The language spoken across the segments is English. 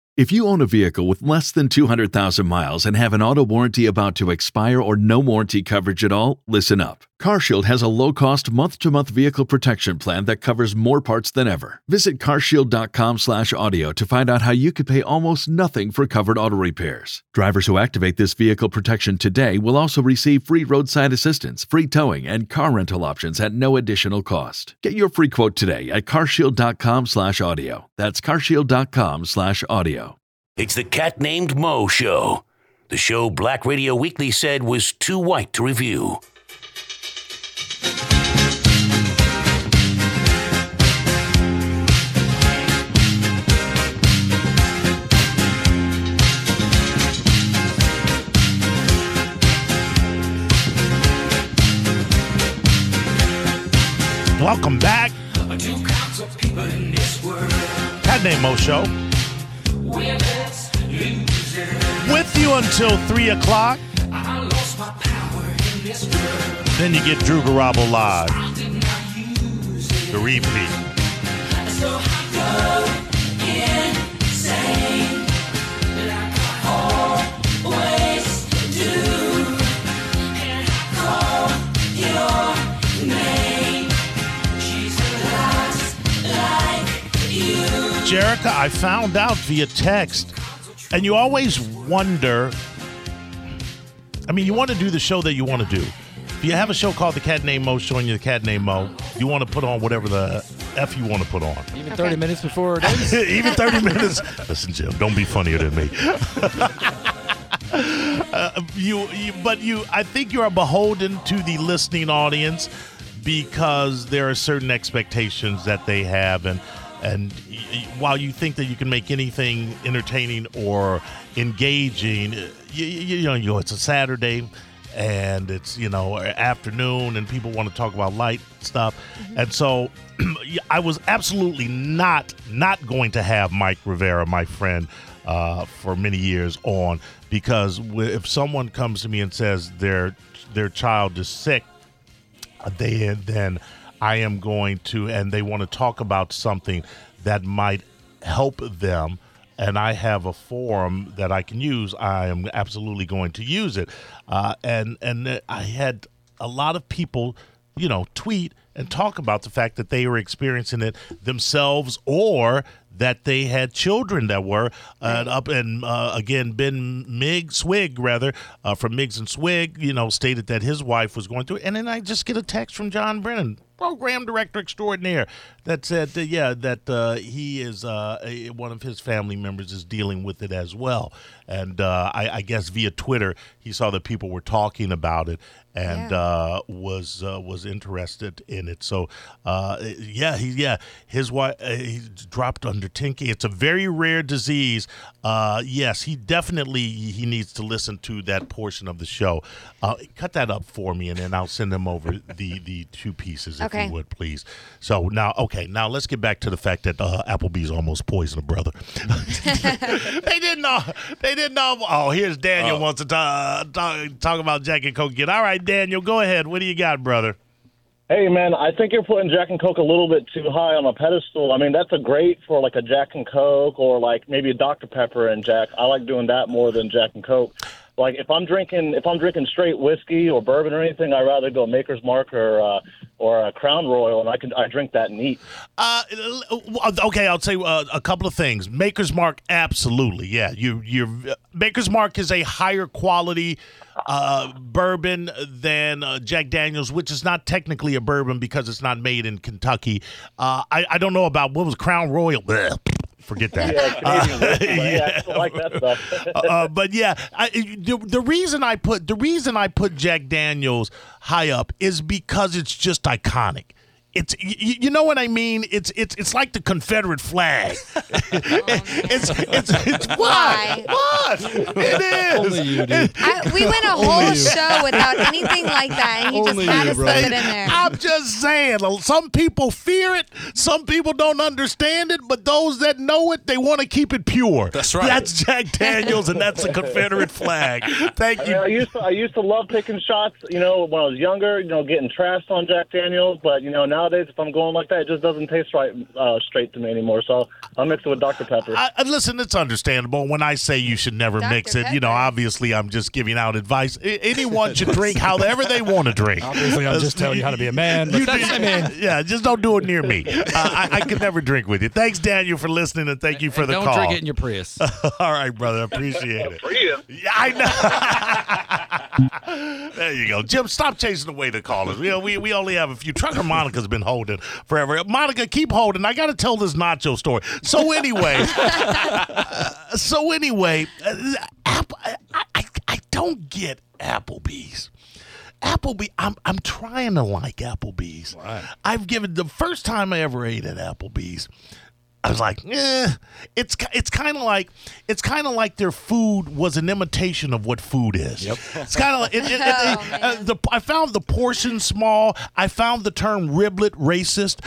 If you own a vehicle with less than 200,000 miles and have an auto warranty about to expire or no warranty coverage at all, listen up. CarShield has a low-cost month-to-month vehicle protection plan that covers more parts than ever. Visit carshield.com/audio to find out how you could pay almost nothing for covered auto repairs. Drivers who activate this vehicle protection today will also receive free roadside assistance, free towing, and car rental options at no additional cost. Get your free quote today at carshield.com/audio. That's carshield.com/audio. It's the Cat Named Mo Show. The show Black Radio Weekly said was too white to review. Welcome back. Cat Named Mo Show. With you until 3 o'clock. Then you get Drew Garabo live. The repeat. Jerica, I found out via text, and you always wonder, I mean, you want to do the show that you want to do. If you have a show called The Cat Named Mo showing you The Cat Named Mo, you want to put on whatever the F you want to put on. Even 30 minutes before it is? Even 30 minutes. Listen, Jim, don't be funnier than me. I think you are beholden to the listening audience because there are certain expectations that they have, and while you think that you can make anything entertaining or engaging, you know, it's a Saturday and it's, afternoon and people want to talk about light stuff. Mm-hmm. And so I was absolutely not going to have Mike Rivera, my friend, for many years on, because if someone comes to me and says their child is sick, then I am going to, and they want to talk about something that might help them, and I have a forum that I can use, I am absolutely going to use it. And I had a lot of people, tweet and talk about the fact that they were experiencing it themselves, or that they had children that were up. And again, Ben Swig, from Miggs and Swig, stated that his wife was going through it. And then I just get a text from John Brennan, program director extraordinaire, that said that he is one of his family members is dealing with it as well. And I guess via Twitter he saw that people were talking about it and was interested in it. So his wife he dropped under 10K. It's a very rare disease. Yes, he needs to listen to that portion of the show. Cut that up for me, and then I'll send him over the two pieces if you would, please. So now let's get back to the fact that Applebee's almost poisoned a brother. They didn't know. Oh, here's Daniel wants to talk about Jack and Coke again. All right, Daniel, go ahead. What do you got, brother? Hey, man, I think you're putting Jack and Coke a little bit too high on a pedestal. I mean, that's a great for like a Jack and Coke, or like maybe a Dr. Pepper and Jack. I like doing that more than Jack and Coke. Like if I'm drinking straight whiskey or bourbon or anything, I'd rather go Maker's Mark or a Crown Royal, and I drink that neat. Okay, I'll say a couple of things. Maker's Mark, absolutely, yeah. Maker's Mark is a higher quality bourbon than Jack Daniel's, which is not technically a bourbon because it's not made in Kentucky. I don't know about what was Crown Royal. Blech. Forget that. Yeah, I like that stuff. But yeah, the reason I put Jack Daniel's high up is because it's just iconic. It's you know what I mean. It's like the Confederate flag. It's Why? What? It is. Only you, dude. We went a whole show without anything like that, and he just had to slip it in there. I'm just saying, some people fear it, some people don't understand it, but those that know it, they want to keep it pure. That's right. That's Jack Daniel's, and that's the Confederate flag. Thank you. I used to love taking shots, when I was younger, getting trashed on Jack Daniel's, but now nowadays, if I'm going like that, it just doesn't taste right straight to me anymore. So I'll mix it with Dr. Pepper. Listen, it's understandable. When I say you should never Dr. mix it, Pepper. Obviously I'm just giving out advice. Anyone should drink however they want to drink. Obviously, I'm just telling you how to be a man. But Yeah, just don't do it near me. I could never drink with you. Thanks, Daniel, for listening, and thank you for the don't call. drink it in your Prius. All right, brother. Appreciate it. Yeah, I know. There you go. Jim, stop chasing away the callers. We only have a few. Trucker Monica's been holding forever. Monica, keep holding. I got to tell this nacho story. So anyway, I don't get Applebee's. I'm trying to like Applebee's. Right. I've given the first time I ever ate at Applebee's, I was like, it's kind of like their food was an imitation of what food is. Yep. It's kind of like I found the portion small. I found the term riblet racist.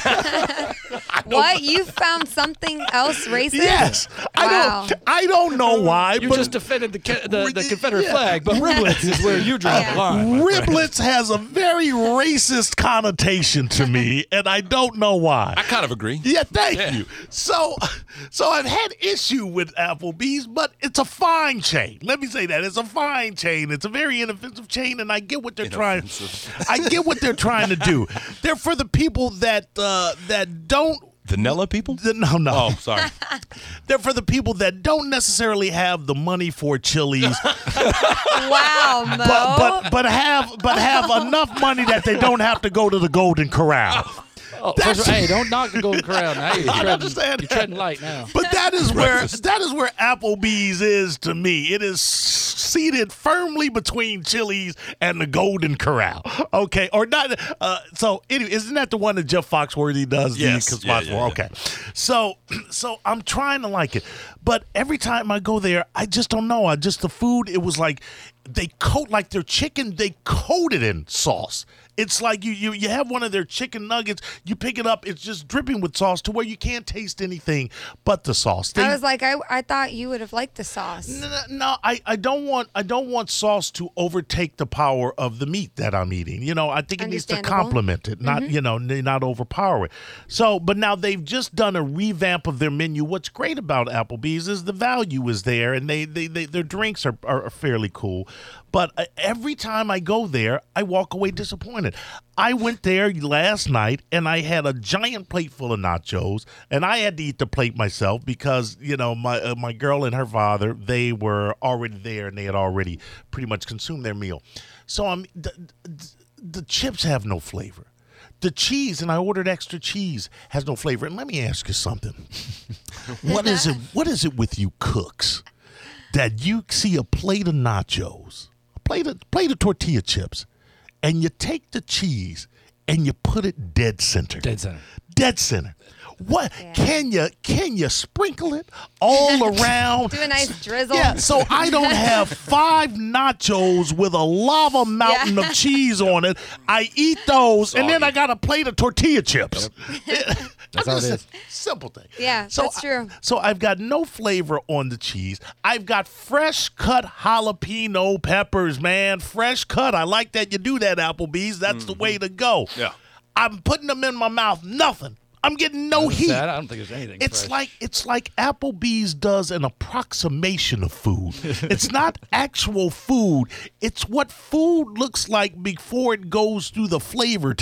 What? You found something else racist? Yes. Wow. I don't know why. You but just defended the Confederate flag, but riblets is where you draw the line. Riblets has a very racist connotation to me, and I don't know why. I kind of agree. Yeah, thank you. So I've had issue with Applebee's, but it's a fine chain. Let me say that. It's a fine chain. It's a very inoffensive chain, and I get what they're trying. I get what they're trying to do. They're for the people that don't. Vanilla people? No. Oh, sorry. They're for the people that don't necessarily have the money for Chili's, Wow, Mo. but have enough money that they don't have to go to the Golden Corral. Oh, hey, don't knock the Golden Corral. Now you're understand you're treading light now. But that is where Applebee's is to me. It is seated firmly between Chili's and the Golden Corral. Okay, or not. So anyway, isn't that the one that Jeff Foxworthy does? Yes. The spots for? Okay. So I'm trying to like it, but every time I go there, I just don't know. The food. It was like they coat like their chicken. They coat it in sauce. It's like you have one of their chicken nuggets, you pick it up, it's just dripping with sauce to where you can't taste anything but the sauce. I was like, I thought you would have liked the sauce. No, I don't want sauce to overtake the power of the meat that I'm eating. I think it needs to complement it, not not overpower it. So, but now they've just done a revamp of their menu. What's great about Applebee's is the value is there, and their drinks are fairly cool. But every time I go there, I walk away disappointed. I went there last night, and I had a giant plate full of nachos, and I had to eat the plate myself because, my girl and her father, they were already there, and they had already pretty much consumed their meal. So the chips have no flavor. The cheese, and I ordered extra cheese, has no flavor. And let me ask you something. What is it with you cooks that you see a plate of nachos, plate of tortilla chips, and you take the cheese and you put it dead center? Dead center. What can you sprinkle it all around? Do a nice drizzle. Yeah, so I don't have 5 nachos with a lava mountain of cheese on it. I eat those, and then I got a plate of tortilla chips. That's how it is. Simple thing. Yeah, that's true. So I've got no flavor on the cheese. I've got fresh cut jalapeno peppers, man. Fresh cut. I like that you do that, Applebee's. That's the way to go. Yeah. I'm putting them in my mouth. Nothing. I'm getting no heat. Sad. I don't think there's anything. It's fresh. like Applebee's does an approximation of food. It's not actual food. It's what food looks like before it goes through the flavor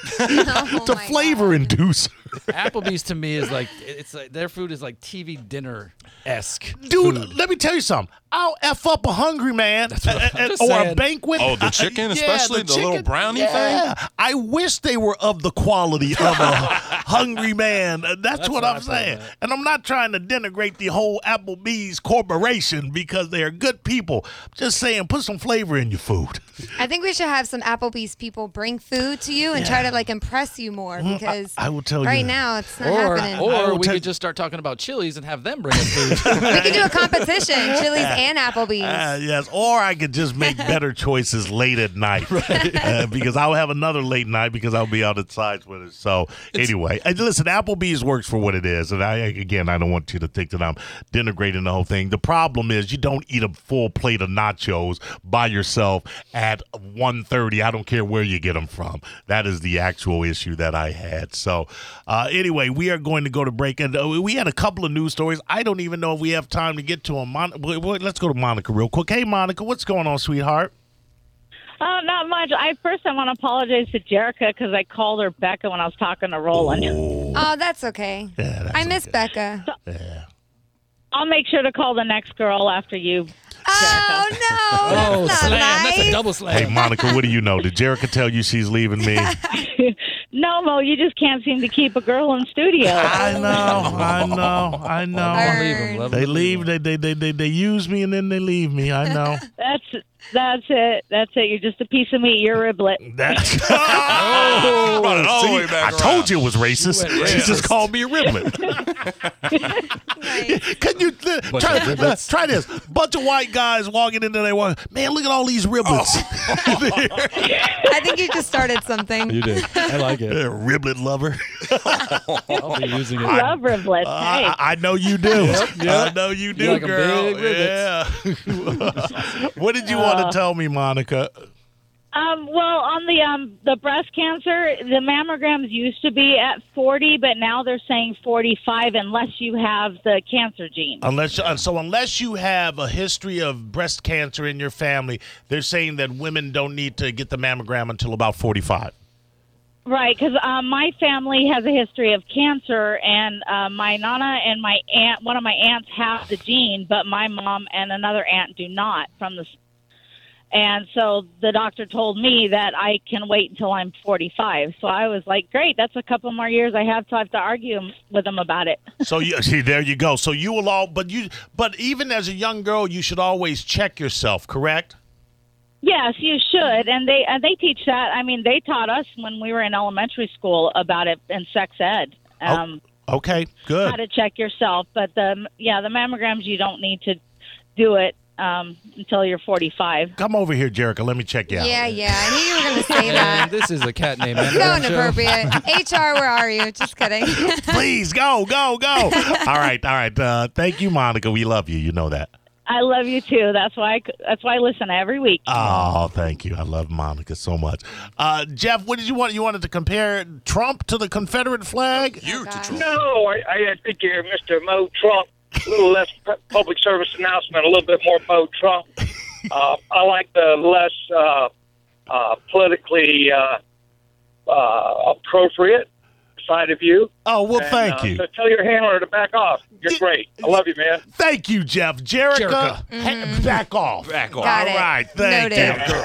flavor inducer. Applebee's to me is like their food is like TV dinner-esque. Dude, food. let me tell you something. I'll F up a hungry man or a saying. banquet. Oh, the chicken, especially the little brownie thing? I wish they were of the quality of a hungry man. That's what I'm saying. And I'm not trying to denigrate the whole Applebee's corporation because they're good people. Just saying, put some flavor in your food. I think we should have some Applebee's people bring food to you and try to impress you more because I will tell you. right now it's not happening. Or we could just start talking about Chili's and have them bring us food. We could do a competition, Chili's and Applebee's. Yes, or I could just make better choices late at night because I'll have another late night because I'll be out at sides with it. So anyway, Listen, Applebee's works for what it is. And I don't want you to think that I'm denigrating the whole thing. The problem is you don't eat a full plate of nachos by yourself at 1:30. I don't care where you get them from. That is the actual issue that I had. So anyway, we are going to go to break. And we had a couple of news stories. I don't even know if we have time to get to them. Let's go to Monica real quick. Hey, Monica, what's going on, sweetheart? Oh, not much. I want to apologize to Jerica because I called her Becca when I was talking to Roland. Oh, that's okay. Yeah, I miss Becca. Yeah. I'll make sure to call the next girl after you. Oh, no. That's not slam. nice. That's a double slam. Hey, Monica, what do you know? Did Jerica tell you she's leaving me? No, Mo, you just can't seem to keep a girl in studio. I know. Don't leave him. Let They him leave. They use me and then they leave me. I know. That's it. You're just a piece of meat. You're a riblet. That's Brought it all the way back I told you it was You racist. went She racist. just called me a riblet. Nice. Can you try this? Bunch of white guys walking into their work. Man, look at all these riblets. I think you just started something. You did. I like it. Riblet lover. I'll be using it. I love riblets. Hey. I know you do. Yep. I know you do, You like 'em girl. big Yeah. What did you want to tell me, Monica? Well, on the breast cancer, the mammograms used to be at 40, but now they're saying 45 unless you have the cancer gene. Unless you have a history of breast cancer in your family, they're saying that women don't need to get the mammogram until about 45. Right, because my family has a history of cancer, and my nana and my aunt, one of my aunts, have the gene, but my mom and another aunt do not. And so the doctor told me that I can wait until I'm 45. So I was like, great, that's a couple more years I have to argue with them about it. So see, there you go. So you will but even as a young girl, you should always check yourself, correct? Yes, you should, and they teach that. I mean, they taught us when we were in elementary school about it in sex ed. Okay, good. How to check yourself, but the mammograms you don't need to do it until you're 45. Come over here, Jerica. Let me check you out. Yeah. I knew you were going to say that. And this is a cat named So Mammogram show. inappropriate. HR, where are you? Just kidding. Please go. All right. Thank you, Monica. We love you. You know that. I love you too. That's why I listen every week. Oh, thank you. I love Monica so much. Jeff, what did you want? You wanted to compare Trump to the Confederate flag? Oh, gosh. No, I think you're Mr. Mo Trump. A little less public service announcement, a little bit more Mo Trump. I like the less politically appropriate side of you. Oh, well, thank you. So tell your handler to back off. You're great. I love you, man. Thank you, Jeff. Jerica, back off. Back off. Got All it. right, thank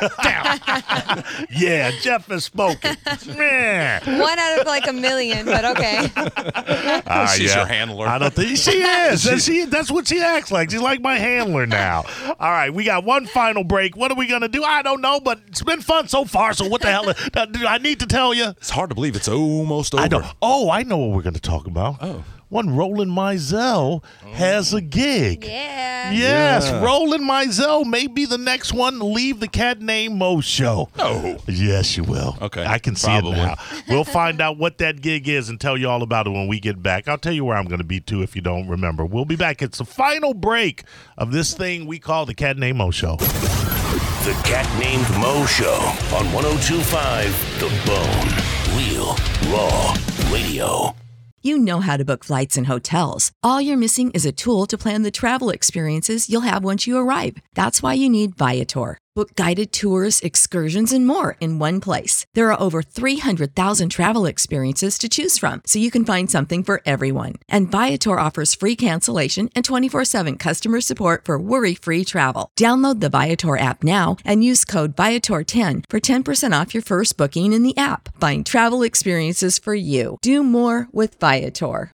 Noted. you. Yeah, Jeff has spoken. Man. 1 out of like a million, but okay. She's your handler. I don't think she is. That's what she acts like. She's like my handler now. All right, we got one final break. What are we going to do? I don't know, but it's been fun so far, so what the hell do I need to tell you? It's hard to believe it's almost over. I know. Oh, I know what we're going to talk about. Oh. One Roland Mizell has a gig. Yeah. Yes, Yeah. Roland Mizell may be the next one to leave the Cat Named Mo show. No. Yes, you will. Okay, I can see probably. it now. We'll find out what that gig is and tell you all about it when we get back. I'll tell you where I'm going to be, too, if you don't remember. We'll be back. It's the final break of this thing we call the Cat Named Mo show. The Cat Named Mo Show on 102.5 The Bone. Real, raw radio. You know how to book flights and hotels. All you're missing is a tool to plan the travel experiences you'll have once you arrive. That's why you need Viator. Book guided tours, excursions, and more in one place. There are over 300,000 travel experiences to choose from, so you can find something for everyone. And Viator offers free cancellation and 24/7 customer support for worry-free travel. Download the Viator app now and use code Viator10 for 10% off your first booking in the app. Find travel experiences for you. Do more with Viator.